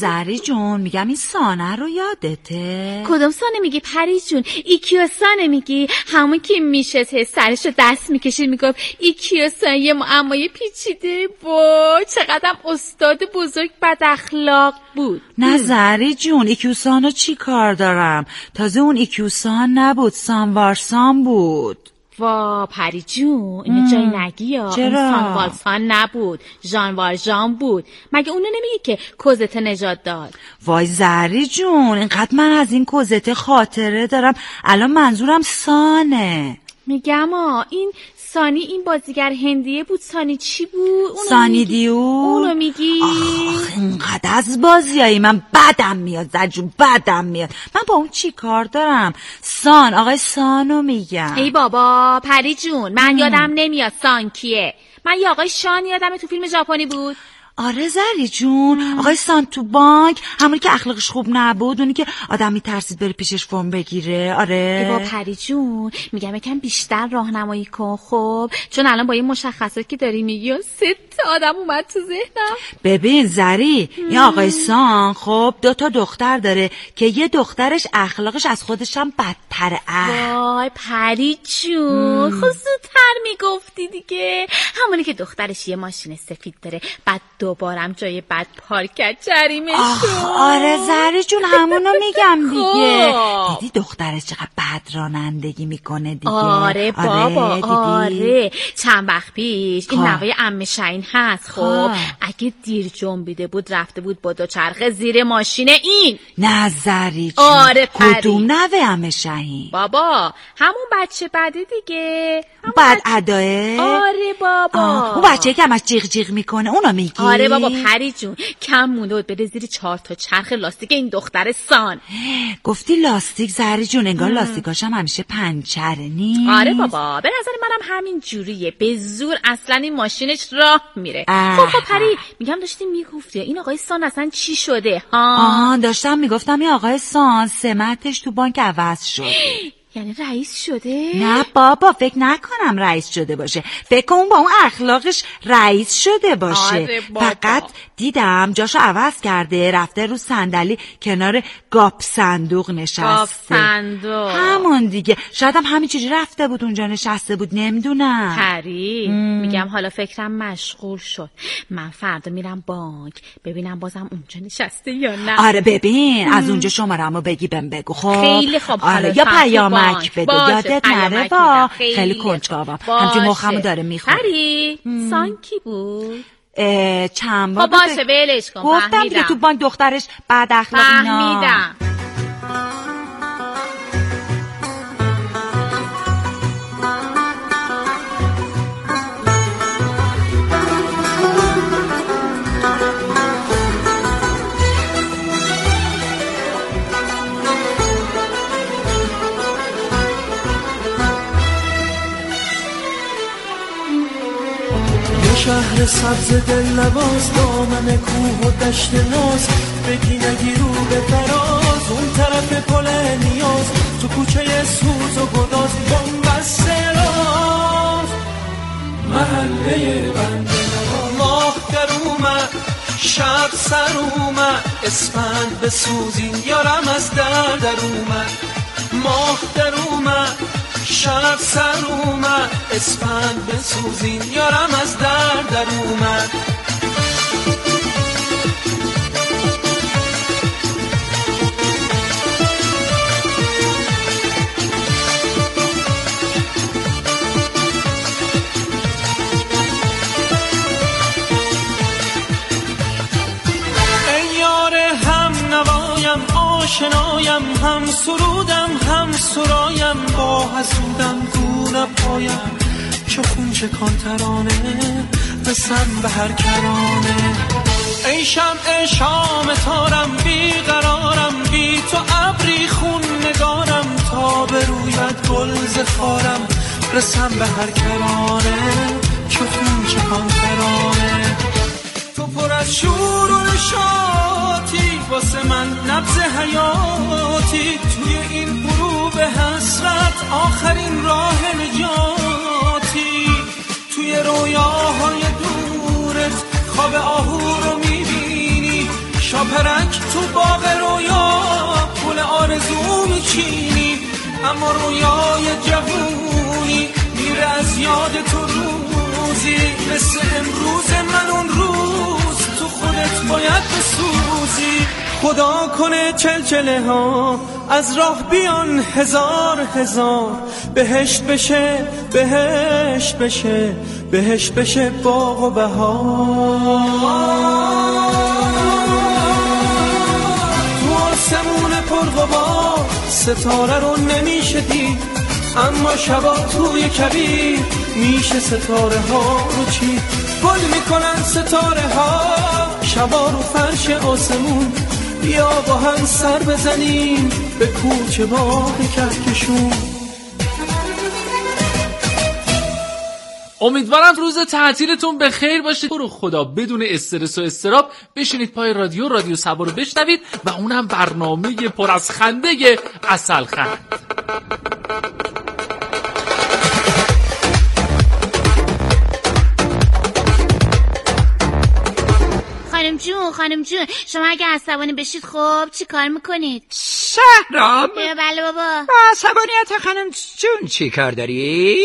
زهری جون میگم این سانه رو یادته؟ کدوم سانه میگی پری جون؟ ایکیو سانه میگی؟ همون که میشه سرشو دست میکشید میگفت ایکیو سانه یه معمای پیچیده با چقدرم استاد بزرگ بد اخلاق بود. نه زهری جون ایکیو سانو چی کار دارم؟ تازه اون ایکیو سان نبود، سانوارسان بود. وا پری جون اینو جای نگی یا. چرا؟ اون سانوارسان نبود، ژانوارژان بود. مگه اونو نمیگی که کوزته نجات داد؟ وای زهری جون اینقدر من از این کوزته خاطره دارم، الان منظورم سانه. میگم این سانی این بازیگر هندیه بود. سانی چی بود؟ سانی دیون. اونو میگی؟ آخ اینقدر از بازیایی من بدم میاد زهری جون، بدم میاد. من با اون چی کار دارم؟ آقای سانو میگم. ای بابا پری جون من یادم نمیاد سان کیه. من یه آقای شان یادمه تو فیلم ژاپنی بود. آره زهری جون آقای سان تو بانک، همونی که اخلاقش خوب نبود، اونی که آدم میترسید بره پیشش فرم بگیره. آره ای بابا پری جون میگم یکم بیشتر راهنمایی کن خب، چون الان با این مشخصات که داری میگی 3 آدم اومد تو ذهنم. ببین زهری این آقای سان خب 2 دختر داره که یه دخترش اخلاقش از خودش هم بدتره. وای پری جون خب زودتر میگفتی دیگه. همونی که دخترش یه ماشین سفید داره بعد دوبارم جای بد پارک کرد جریمه شد. آره زهری جون همونو میگم دیگه. دیدی دخترش چقدر بد رانندگی میکنه دیگه. آره بابا آره چند وقت پیش این نوه عمه شاهین هست خب اگه دیر جنبیده بود رفته بود با دوچرخه زیر ماشین این. نه زهری جون آره پری. کدوم نوه عمه شاهین؟ بابا همون بچه بده دیگه، بد اداه. آره بابا اون بچه که همش جیغ جیغ میکنه اونو میگی؟ آره بابا پری جون کم مونده بود بده زیر 4 چرخ لاستیک این دختر سان. گفتی لاستیک زهری جون انگار لاستیکاشم همیشه پنچره نیست؟ آره بابا به نظر منم همین جوریه، به زور اصلا این ماشینش راه میره. خب پری میگم داشتی میگفتی این آقای سان اصلا چی شده ها؟ داشتم میگفتم این آقای سان سمتش تو بانک عوض شد. یعنی رئیس شده؟ نه بابا فکر نکنم رئیس شده باشه، فکر کنم با اون اخلاقش رئیس شده باشه. آره فقط دیدم جاشو عوض کرده رفته رو صندلی کنار گاپ صندوق نشسته. گاپ صندوق همون دیگه، شاید هم همینجوری رفته بود اونجا نشسته بود، نمیدونم. پری میگم حالا فکرم مشغول شد، من فردا میرم بانک ببینم بازم اونجا نشسته یا نه. آره ببین از اونجا شماره‌مو بگی بهم بگو خب. خیلی خوب. آره یا پیامک بده یادت نره با خیلی کنجکاوم همچون مخمو داره میخوره. پری سان کی بود؟ چند بار باشه ولش کن. گفتم دیگه تو بانک دخترش بد اخلاق اینا. فهمیدم. شهر سبز دل نواز دامن کوه و دشت ناز، بگی نگی رو به فراز اون طرف پل نیاز، تو کوچه سوز و گداز بنبسته راز محله بنده نواز. ماه در اومد شب سر اومد اسفند بسوزین یارم از در اومد. ماه در اومد شب سر اومد اسفند بسوزین یارم از در اومد. ای یار هم نوایم آشنایم هم سرودم هم سرایم با حسودم دون پایم چه خون چه کان ترانه بسن به هر کرانه. ای شمع شام تارم بی قرارم بی تو ابری خون نگارم تا بروید گل ز خارم رسم به هر کرانه چه خون چه کان ترانه. تو پر از شور و نشاطی واسه من نبض حیاتی توی این غروب حسرت آخرین راه نجاتی. توی رویاهای دورت خواب آهو رو میبینی شب لاپرک تو باغ رویا گل آرزو میچینی، اما رویای جوونی میره از یاد تو روزی مثل امروز من اون روز تو خودت باید بسوزی. خدا کنه چلچله ها از راه بیان هزار هزار، بهشت بشه بهشت بشه بهشت بشه باغ و بهار. تو آسمون پرغبار ستاره رو نمیشه دید، اما شبا توی کبیر میشه ستاره ها رو چید. گل میکنن ستاره ها شبا رو فرش آسمون، بیا با هم سر بزنیم به کوچه باغ کهکشون. امیدوارم روز تعطیلتون به خیر باشه. تو رو خدا بدون استرس و استراب بشینید پای رادیو سبا رو بشنوید و اونم برنامه پر از خنده عسل خند. خانم جون شما اگه عصبانی بشید خب چی کار میکنید؟ شهرام؟ بله بابا. با عصبانیت خانم جون چی کار داری؟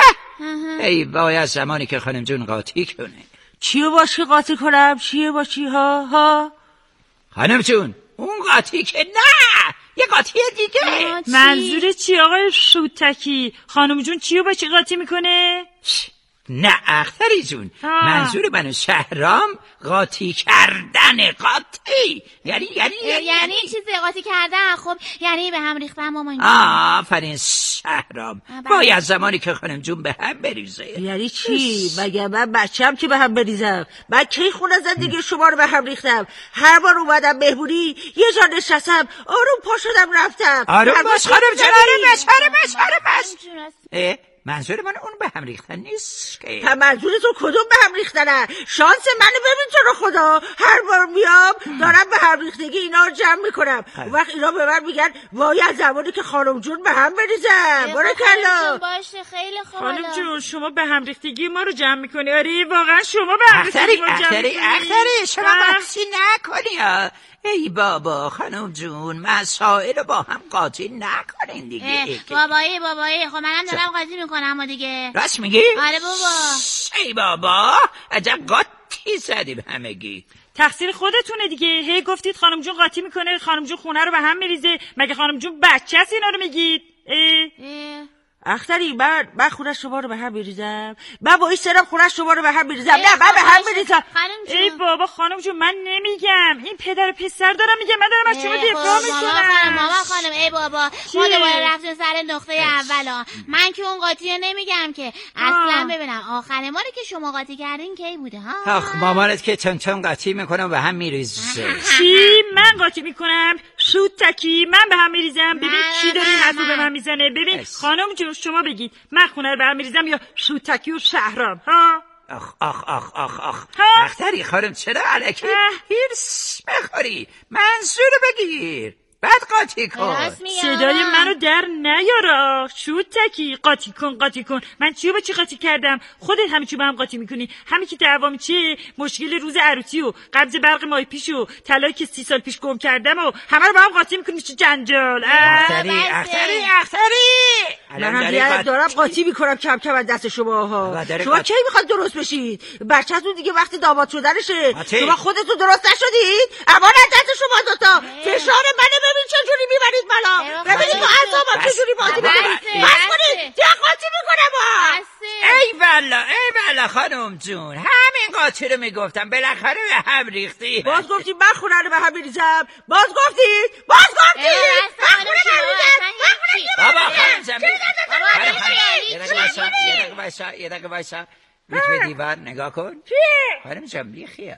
ای وای از زمانی که خانم جون قاطی کنه. چیو باشی قاطی کنم؟ چیو باشی ها؟ خانم جون اون قاطی که نه، یه قاطی دیگه. منظور چی آقای شوتکی؟ خانم جون چیو باشی قاطی میکنه؟ نه اختری جون، منظور من شهرام قاطی کردن. قاطی یعنی چیزی قاطی کردن. خب یعنی به هم ریختن مامان. آفرین شهرام. باید زمانی که خانم جون به هم بریزه. یعنی چی؟ مگه من بچه‌ام که به هم بریزم؟ من کی خونه زندگی شما رو به هم ریختم؟ هر بار اومدم مهمونی یه جا نشستم آروم پا شدم رفتم. آروم باش خانم جون، آروم باش. منظور من اون به هم ریختن نیست که. منظور تو کدوم به هم ریختنه؟ شانس منو ببین تو رو خدا، هر بار میام دارم به هم ریختگی اینا رو جمع میکنم. اون وقت اینا به من میگن وای از زمانی که خانم جون به هم بریزم. بارکالله. باشه خیلی خوب. خانم جون شما به هم ریختگی ما رو جمع میکنی؟ آره واقعا شما به هم ریختگی ما جمع میکنی. اختری شما بحثی نکنی. ای بابا خانم جون مسائل با هم قاطی نکنین دیگه. بابایی خب منم دارم قاطی میکنم دیگه. راست میگی؟ آره بابا. ای بابا عجب قاطی زدیم همگی. تقصیر خودتونه دیگه. هی گفتید خانم جون قاطی میکنه، خانم جون خونه رو به هم میریزه. مگه خانم جون بچه است اینا رو میگید؟ اختری من خونه شما رو به هم میریزم؟ من با این سرم خونه شما رو به هم میریزم؟ نه من به هم میریزم. ای بابا خانم جون من نمیگم، این پدر پسر دارم میگم، من دارم از شما دفاع میکنم. ماما خانم ای بابا ما دوباره رفتیم سر نقطه اولا. من که اون قاطی نمیگم که اصلا. ببینم آخرین باری که شما قاطی کردین کی بوده ها؟ آخ مامانت که چون قاطی میکنم به هم میریزه. چی؟ من قاطی میکنم؟ شوتکی من به هم میریزم؟ ببین کی داره این حرفو به من میزنه. ببین خانم جون شما بگید من خونه رو به هم میریزم یا شوتکی و شهرام؟ ها آخ اختری خانم چرا الکی هیرس بخوری؟ منظور بگیر بعد قاطی کن. صدای منو در نیارا. شوتکی قاطی کن. من چیو با چی قاطی کردم؟ خودت همین چیو با هم قاطی میکنی. همین که دعوام چیه؟ مشکل روز عروسی و قبض برق ماه پیش و طلایی که 30 سال پیش گم کردم و همه رو با هم قاطی میکنی. چه جنجال. اختری من دارم قاطی میکنم کم کم از دست شما ها. شما کی میخواد درست بشید؟ بچه‌تون دیگه وقتی داماد شدنشه. شما خودتون درست نشدید؟ اما از دست شما دوتا فشار منو ببین چجوری میبرید بالا. ببینید با عصابم چجوری بازی میکنید. بس کنید یا قاطی میکنم. ای والا خانم جون همین قاطی رو میگفتم بالاخره به هم ریختی. باز گفتید من خونه رو به هم میریزم. باز گفتید من خونه بابا خانم یه دقیقه وایسا رو به دیوار نگاه کن. خانم جان بی خیال.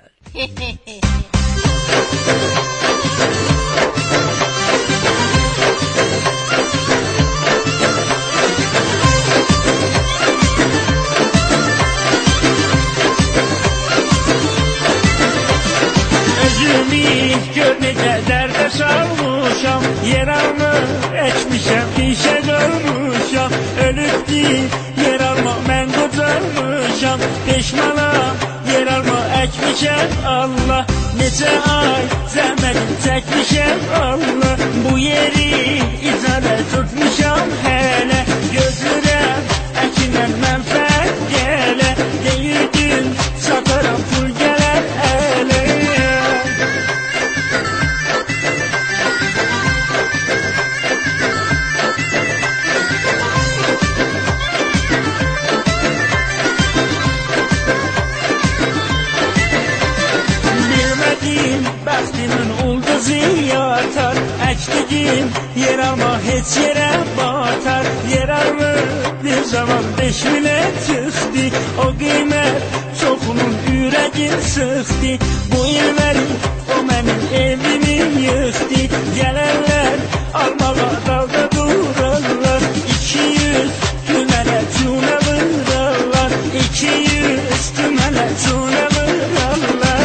görünce derde sarmışam Yaramı ekmişem işe görmüşam Ölüp değil yer alma ben kurtarmışam Peşmana yer alma ekmişam çekmişəm Allah, necə ay zəhmətim çəkmişəm Allah. Bu yeri icarə tutmuşam hələ, gözlürəm əkinən mənfəət gələ. Deyirdim sataram pul gələr ələ. Bəxtimin ulduzu yatar, əkdigim yer alma heç yerə batar. Yer alır bir zaman 5 milə çıxdı, o qiymət çoxunun ürəgin sıxdı. Bu illəri o mənim evimi yıxdı, gələrlər almağa dalda durarlar. 200 tümənə cuna vırarlar, 200 tümənə cuna vırarlar.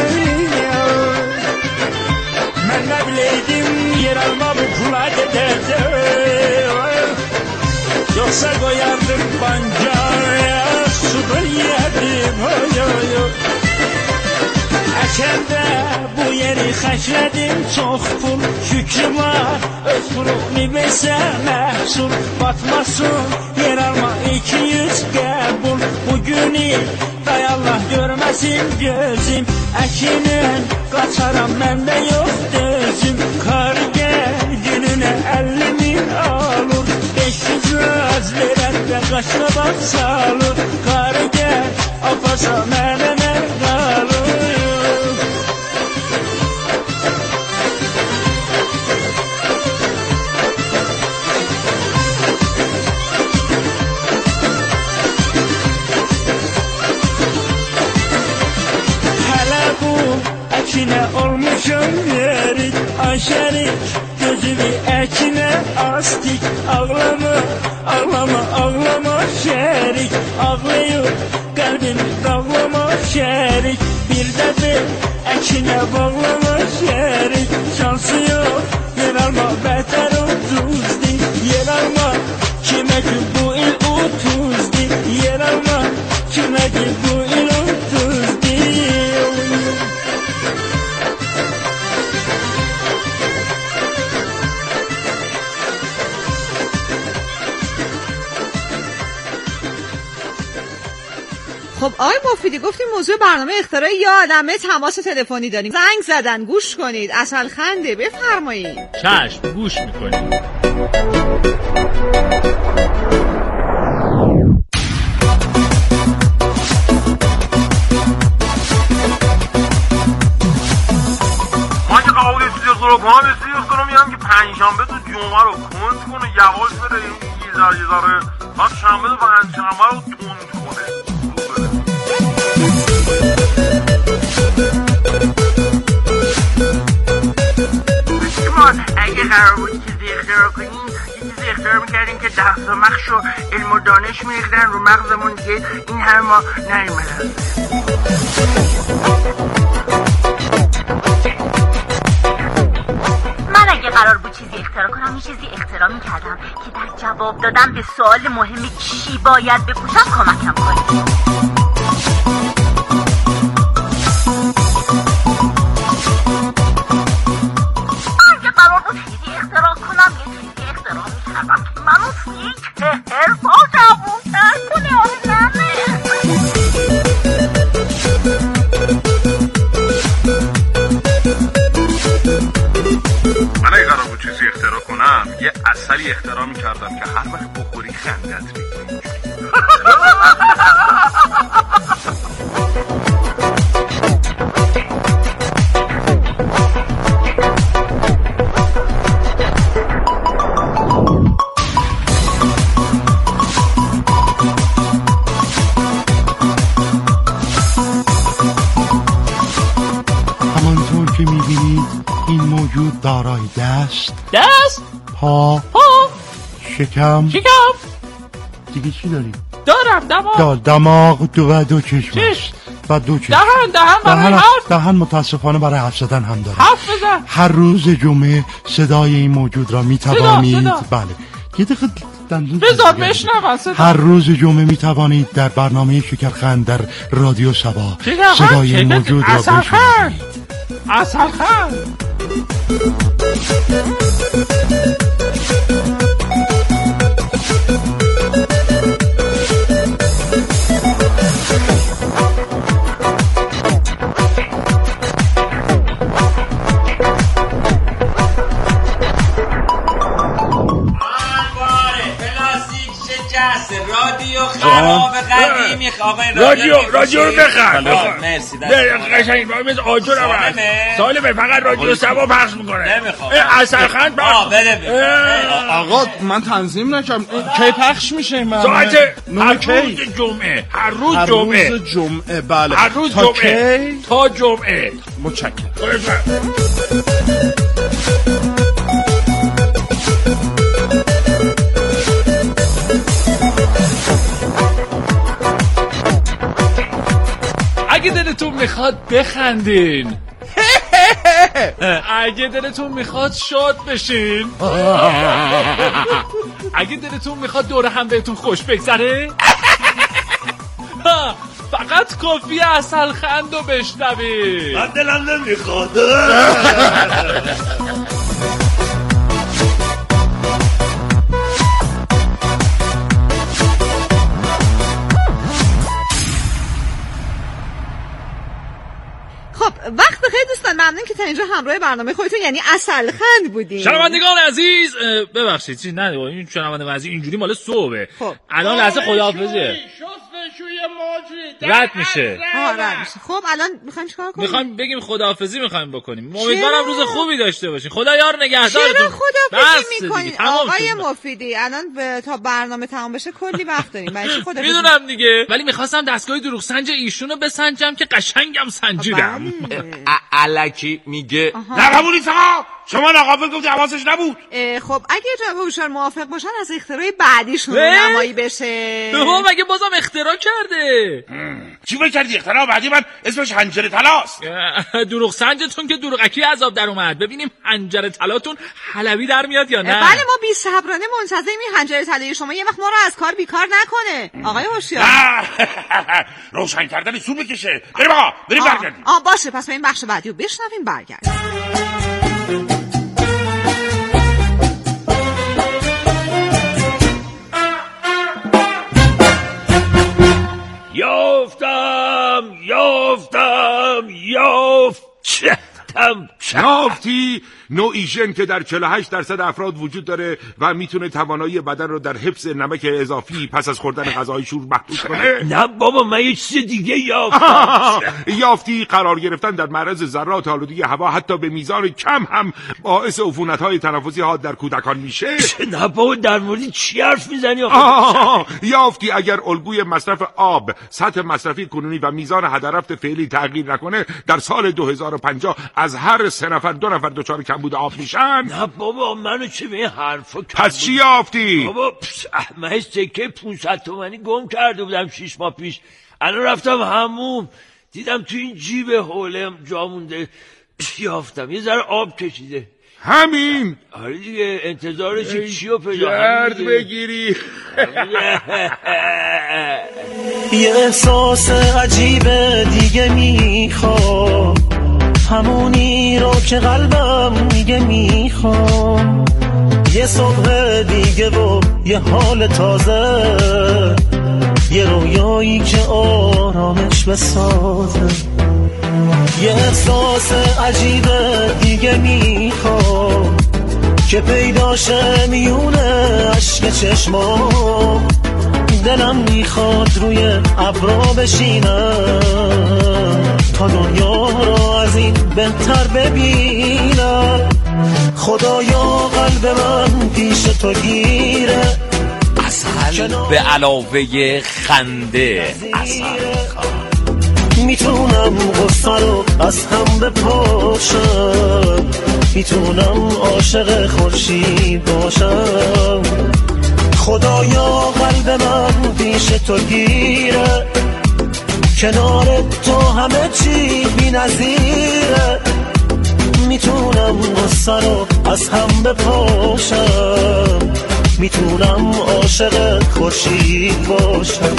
Mən nə bileydim yer alma bu pula gedəcək, yoxsa qoyardım bancaya, sudur yedim. Əkəndə bu yeri xərclədim çox pul, şükrüm var öz pulunu versə məhsul. Batmasın yer alma 200 qəbul, bugünü day Allah görməsin gözüm. Əkinən qaçaram məndə yox dözüm, kar gəl gününə 50 min alır, 500 az verəndə qaşına bax salır. Kar gəl aparsa mənə nə qalır. Əkinə olmuşum yerik, aşerik gözümü əkinə astik. Ağlama, ağlama, ağlama şerik, ağlayır qəlbimi dağlama şerik. Bir dəfə əkinə bağlama şerik, şansı yox yer alma bətər ucuzdur. Yer alma kimə ki bu il 30'dur, yer alma kimə ki bu il 30'dur. خب آقای مفیدی گفتیم موضوع برنامه اختراع یه آدمه، تماس تلفنی داریم، زنگ زدن، گوش کنید، عسل خنده، بفرمایید. چشم گوش میکنیم. من که قواعد استیزارو کنم میگم که پنجشنبه تو جمعه رو کند کنه، یواش بره یه ذره بعد شنبه و پنجشنبه رو تند کنه. اگه قرار بود چیزی اختراع کنیم یه چیزی اختراع میکردیم که دست و مخش و علم و دانش میریختن رو مغزمون که این هر ما نریمدن. من اگه قرار بود چیزی اختراع کنم یه چیزی اختراع میکردم که در جواب دادن به سوال مهمی چی باید بپوشم کمکم کنه. یه عسلی اختراع می‌کردم که هر وقت بخوری خندت می‌کنی. همانطور که می‌بینید این موجود دارای دست پا شکم دیگه چی داری؟ دارم دماغ دو چشم و دو چشم دهن متاسفانه برای حرف زدن هم داره. حرف بزن. هر روز جمعه صدای این موجود را میتوانید بله یه دقیقه دندون بذار بشنوم. هر روز جمعه می توانید در برنامه شکرخند در رادیو سبا صدای موجود را بشنوید. عسلخند. رادیو خراب قدیمی آقای رادیو رو بخر. مرسی. قشنگ مثل آجر هم سالمه، فقط رادیو سبا پخش میکنه. نمیخوام. عسلخند پخش. بده. آقا من تنظیم نکردم. کی پخش میشه؟ من ساعت هر روز جمعه. هر روز جمعه. بله. هر روز جمعه تا جمعه. متشکرم. اگه دلتون میخواد بخندین، اگه دلتون میخواد شاد بشین، اگه دلتون میخواد دوره هم بهتون خوش بگذره، فقط کافی عسلخند رو بشنوید. من دلم نمیخواد. خب وقت بخیر دوستان، ممنون که تا اینجا همراه برنامه خودتون یعنی عسلخند بودین. شنوندگان عزیز ببخشید چیز نه این شنونده عزیز اینجوری مال صبحه. خب الان لحظه خداحافظیه. رد میشه. رد میشه. خب الان میخوایم چیکار کنیم؟ میخوایم بگیم خداحافظی میخوایم بکنیم. امیدوارم روز خوبی داشته باشین. خدا یار نگهدارتون. چرا خداحافظی میکنین آقای مفیدی؟ الان تا برنامه تمام بشه کلی وقت داریم. برای چی خداحافظی؟ میدونم دیگه، ولی میخواستم دستگاه دروغ سنج ایشونو بسنجم که قشنگم سنجیدم. الکی میگه نه قبول نیست آقا. شما ناقابل گفت حواسش نبود. خب اگه جناب هوشیار موافق باشن از اختراع بعدیشون نمایی بشه. مگه بازم اختراع کرده؟ چی فکر کردی اختراع بعدی من اسمش حنجره طلاست؟ دروغ سنجتون که دروغکی عذاب در اومد. ببینیم حنجره طلاتون حلبی در میاد یا نه. بله ما بی صبرانه منتظریم این حنجره طلای شما یه وقت ما رو از کار بیکار نکنه. آقای هوشیار روشن کردن سو بکشه. بریم آقا بریم برگردیم. باشه پس این بخش بعدی رو بشنویم برگردیم. یافتی نوعیژن که در 48% افراد وجود داره و میتونه توانایی بدن رو در حفظ نمک اضافی پس از خوردن غذاهای شور محدود کنه. نه بابا من یه چیز دیگه یافتم. یافتی قرار گرفتن در معرض ذرات آلودگی هوا حتی به میزان کم هم باعث عفونت‌های تنفسی ها در کودکان میشه. نه بابا در مورد چی حرف میزنی؟ یافتی اگر الگوی مصرف آب، سطح مصرفی کنونی و میزان هدررفت فعلی تغییر نکنه در سال 2050 از هر 3 نفر 2 نفر دچار کمبود آب میشن. نه بابا منو چه به این حرفا پس چی یافتی؟ بابا من سکه 500 تومانی گم کرده بودم 6 ماه پیش. الان رفتم حموم دیدم تو این جیب حولم جا مونده، یافتم یه ذره آب کشیده. همین؟ آره دیگه انتظارش چی رو پیدا گرد بگیری. یه احساس عجیب دیگه میخوام، همونی رو که قلبم میگه میخوام. یه صبح دیگه و یه حال تازه، یه رویایی که آرامش بسازه. یه احساس عجیب دیگه میخوام که پیداشه میونه عشق چشمام. دلم میخواد روی ابرا بشینم تا دنیا رو از این بهتر ببینم. خدایا قلب من پیش تو گیره، به علاوه خنده میتونم غصه رو از هم بپاشم، میتونم عاشق خورشید باشم. خدایا قلب من پیش تو گیره، کنار تو همه چی بی نظیره. میتونم غصه رو از هم بپاشم، میتونم عاشق خورشید باشم.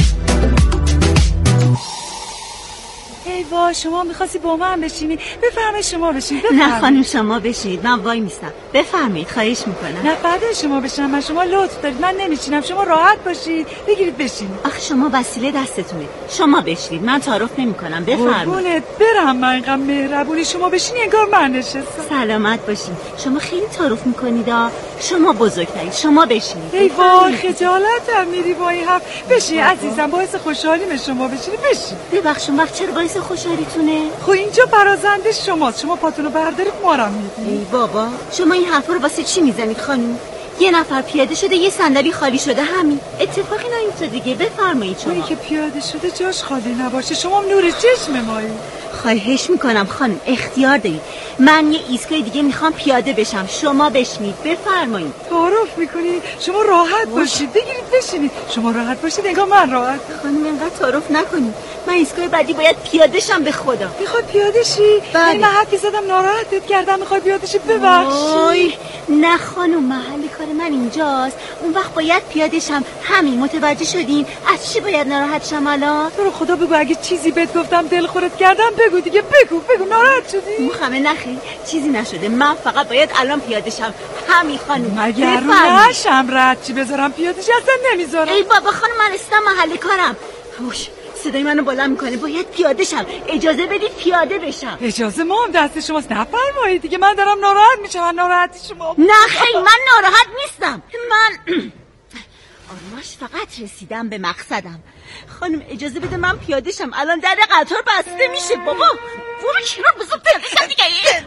ای وای شما میخواستی با من بشینی؟ بفرمایید شما بشینید. نه خانم شما بشینید، من وای میستم. بفرمایید خواهش میکنم. نه بعد شما بشینم، من شما لطف دارید، من نمیشینم، شما راحت باشید بگیرید بشینید. آخه شما وسیله دستتونه، شما بشینید، من تعارف نمیکنم. بفرمایید. قربونت برم، من اینقدر مهربونی، شما بشینی انگار من نشستم. سلامت باشین. شما خیلی تعارف میکنید. شما بزرگترید، شما بشینید. ای وای خجالتم میری با این حرف. بشین عزیزم، باعث خوشحالیم شما بشینی. بشین. ببخشید وقت چرا باعث خوشحالیتونه؟ خب اینجا برازنده شماست، شما پاتونو بردارید ما رو میدید. ای بابا شما این حرفا رو واسه چی میزنید خانم؟ یه نفر پیاده شده، یه صندلی خالی شده، همین. اتفاقی نیفتاده دیگه. بفرمایید شما. اونی که پیاده شده جاش خالی نباشه، شما نور چشم مایی. خواهش میکنم خانم، اختیار دارید. من یه ایستگاه دیگه میخوام پیاده بشم، شما بشینید. بفرمایید. تعارف میکنید؟ شما راحت باشید، بگیرید بشینید. شما راحت باشید انگار من راحت. خانم اینقدر تعارف نکنید، من ایستگاه بعدی باید پیاده شم. به خدا میخواد پیاده شی؟ بله. من حرفی زدم ناراحتت کردم، میخوای پیاده شی؟ ببخشید. نه خانم، محل کار من اینجاست، اون وقت باید پیاده شم. همین، متوجه شدین؟ از چی باید ناراحت شم الان؟ تو رو خدا بگو اگه چیزی بهت گفتم دل خورت کردم بگو دیگه. بگو ناراحت شدی؟ مخمه نخیر، چیزی نشده، من فقط باید الان پیاده شم. همین خانم. مگر رو نشم رد چی بذارم پیاده شی؟ اصلا نمیذارم. ای بابا خانم، من رسیدم محل کارم. هوش، صدای منو بلند میکنه، باید پیاده شم. اجازه بدید پیاده بشم. اجازه ما هم دست شماست، نفرمایید دیگه. من دارم ناراحت میشم. ناراحتی شما. نه خیلی من ناراحت نیستم. من آرماش فقط رسیدم به مقصدم. خانم اجازه بده من پیاده شم، الان در قطار بسته میشه. بابا برو کنار، بزن پیاده شم دیگه.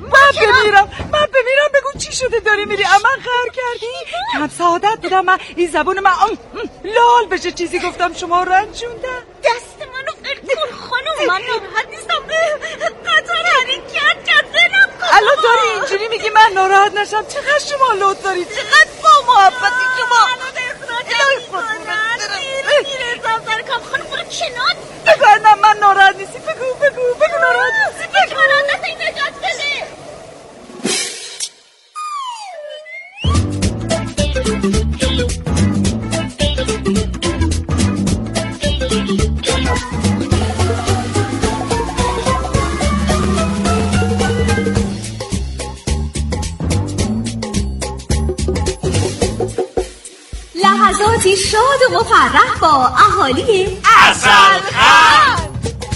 من بمیرم بگو چی شده داری میری؟ اما خر کردی؟ کم سعادت بودم من، این زبون من لال بشه چیزی گفتم شما رنجوندم. دست منو ول خانم، من ناراحت نیستم. قطار حرکت کرد دلم کن. الان داری اینجوری میگی من ناراحت نشم؟ چقدر شما لطف دارید، چقدر با محبتی شما. میرسم سر کام. خانم برو کنار. بگو من ناراحت نیستی. بگو ناراحت نیستی. بگو ناراحت نیستی. نجات بده. لحظاتی شاد و مفرح با اهالی عسلخند.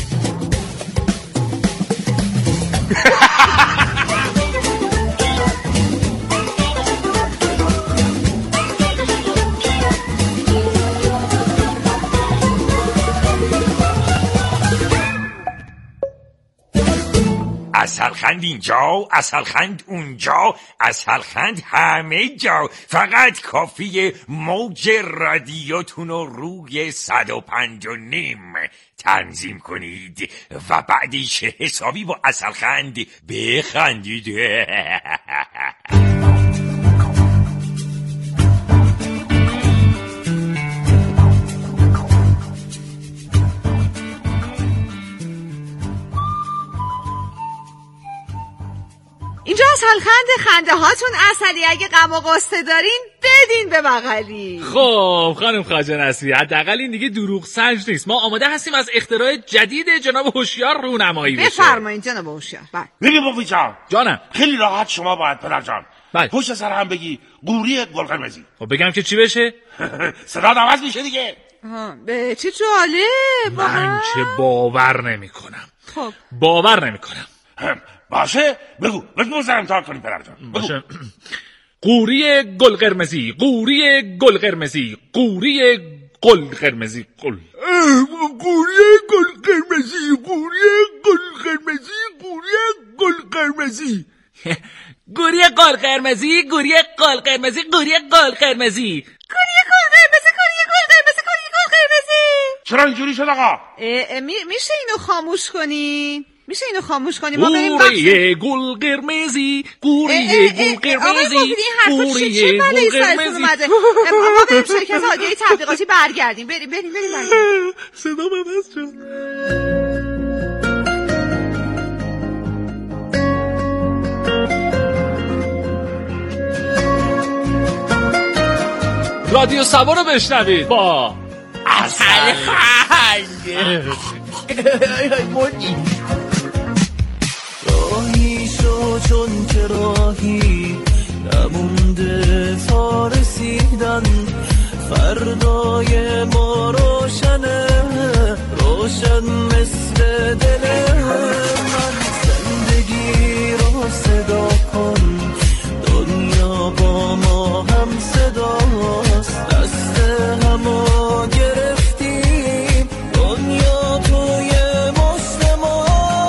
عسلخند اینجا، عسلخند اونجا، عسلخند همه جا. فقط کافیه موج رادیوتون رو روی 105.5 تنظیم کنید و بعدش حسابی با عسلخند بخندید. اینجا عسلخند، خنده هاتون عسلی. اگه غم و غصه دارین بدین به بغلی. خب خانم خواجه نصری، حداقل این دیگه دروغ سنج نیست. ما آماده هستیم از اختراع جدید جناب هوشیار رونمایی بشه. بفرمایید جناب هوشیار. بگی بابی جان. جانم. خیلی راحت شما باید پدر جان پشت سر هم بگی قوری گل قرمزی. خب بگم که چی بشه؟ صدا عوض میشه دیگه. به چه جالب. من چه باور نمیکنم. خب باور نمیکنم. باشه بگو موزه امتحان کنیم پدر جان. باشه. قوری گل قرمزی، قوری گل قرمزی، قوری گل قرمزی، قوری گل قرمزی، قوری گل قرمزی، قوری گل قرمزی، قوری گل قرمزی، قوری گل قرمزی، قوری گل قرمزی، قوری گل قرمزی، قوری گل قرمزی، قوری گل قرمزی. چرا اینجوری شد آقا؟ میشه اینو خاموش کنی؟ ما بریم قوری گل قرمزی، قوری گل قرمزی، قوری گل قرمزی. ما بریم شرکت رادیوی تبلیغاتی برگردیم. بریم صدا عوض شد. رادیو سبا رو بشنوید با اصلخند. راهی شو چون که راهی نمونده تا رسیدن، فردای ما روشنه، روشن مثل دل من. زندگی رو صدا کن، دنیا با ما هم صداست، دست همو گرفتیم، دنیا توی مشت ما.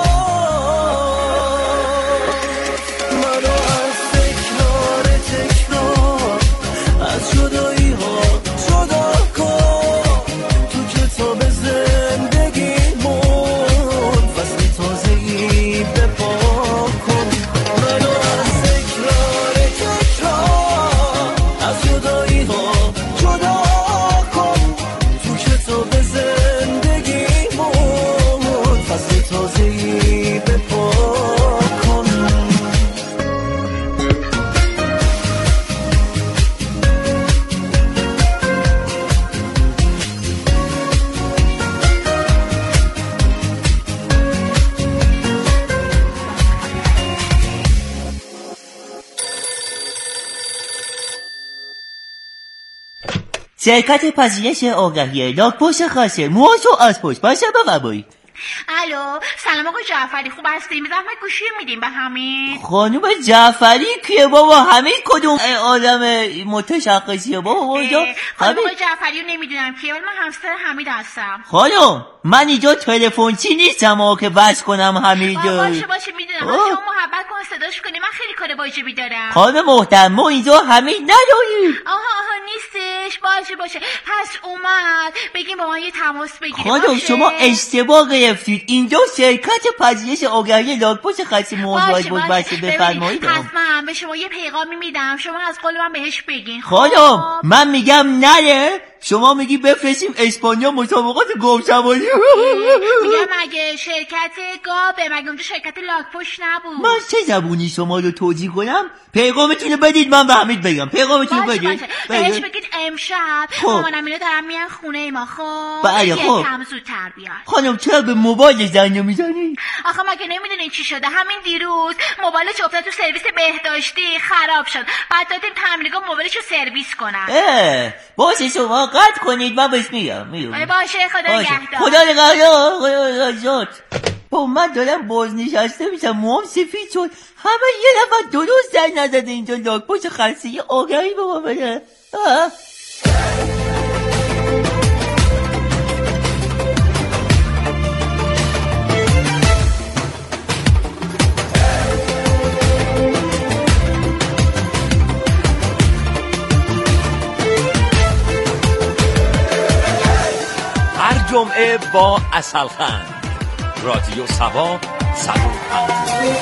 منو از تکرار از جدایی ها جدا کن، تو کتاب زندگیمون فصل تازه‌ای بپا کن. منو از تکرار از جدایی ها جدا کن، تو کتاب زندگیمون فصل تازه‌ای بپا کن. شرکت پذیرش آگهی لاک‌پشت خاصه موهاشو از پشت باشه بقبایید. الو سلام آقای جعفری، خوب هستیم؟ زحمت گوشی میدیم به حمید. خانم جعفری کیه بابا؟ حمید کدوم آدم متشخصیه بابا؟ خانم آقای جعفری رو نمیدونم که، ولی من همسر حمید هستم. خانم من اینجا تلفنچی نیستم که بس کنم حمید. باشه میدونم، شما محبت کن صداش کنی، من خیلی کار واجبی دارم. خانم محترم ما اینجا حمید نداریم. آها نیستش. باشه پس اومد بگیم با من یه تماس بگیریم. خانم شما اشتباه گرفتید، اینجا شرکت پذیرش آگهی لاک‌پشت خاصه موهاش بود. باشه بفرمایید. پس من به شما یه پیغامی میدم، شما از قول من بهش بگین. خانم من میگم نره، شما میگی بفرستیم اسپانیا مسابقات گاوسواری. میگم مگه شرکت گاوه، مگه اونجا شرکت لاک‌پشت نبود؟ من چه زبونی شما رو توضیح کنم؟ پیغامتون رو بدید من به حمید بگم. پیغامتون رو بدید. بهش بگید امشب مامانم اینا دارن میان خونه ما. بله خب کم زودتر بیار. خانم چرا به موبایل زنگ نمیزنی؟ آخه مگه نمیدونی چی شده؟ همین دیروز موبایلش افتاد تو سرویس بهداشتی خراب شد، بعد دادیم تعمیرگاه موبایلشو سرویس کنن. باشه شما قطع کنید من بهش میگم. باشه خدا نگهدار. خدا نگهدار. با من دارم بازنشسته میشم، موام سفید شد، همه یه نفر درست زنگ نزده اینجا لاک‌پشت خاصه آگهی به ما بده. هر جمعه با اصلخند رادیو سبا 105.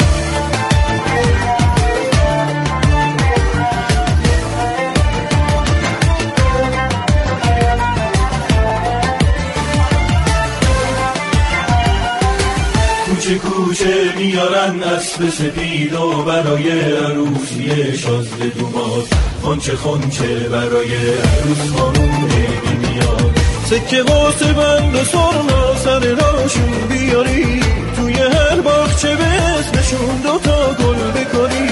کوچه کوچه میارن اسب سپید و برای عروسی شازده دوماد، خونچه برای عروس خانوم عیدی میاد. سکه واسه بند و سرنا سر راشون بیاری، توی هر باغچه به اسمشون دوتا گل بکنی.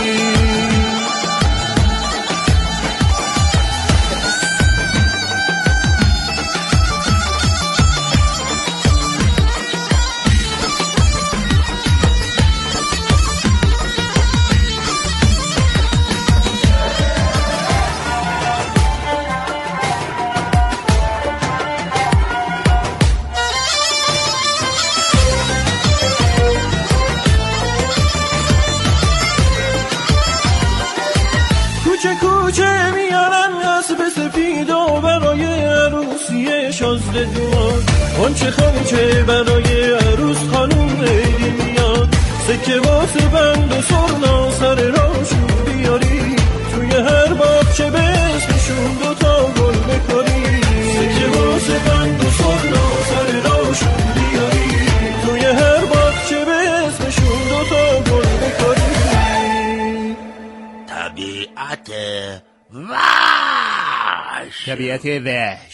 کوچه میارن اسب سفید و برای عروسی شازده دوماد، خونچه برای عروس خانوم عیدی میاد. سکه واسه بند و سرنا سر راشون بیاری، توی هر باغچه به اسمشون دوتا گل بکاری. سکه واسه بند و سرنا سر راشون بیاری، توی هر باغچه به اسمشون دوتا گل بکاری. طبیعت وای طبیعت وحشی.